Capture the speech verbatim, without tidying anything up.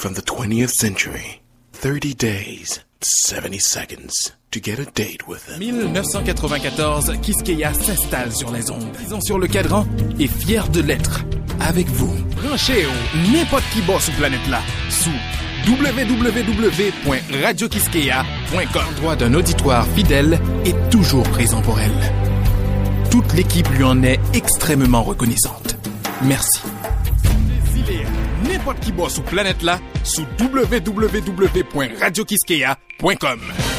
from the twentieth century. thirty days, seventy seconds to get a date with them. mille neuf cent quatre-vingt-quatorze, Quisqueya s'installe sur les ondes. Ils ont sur le cadran et fiers de l'être. Avec vous. Branchez au n'importe qui bosse sous planète là. Sous w w w point radio quisqueya point com. Droit d'un auditoire fidèle et toujours présent pour elle. Toute l'équipe lui en est extrêmement reconnaissante. Merci. Désilez n'importe qui bosse sous planète là sous w w w point radio quisqueya point com.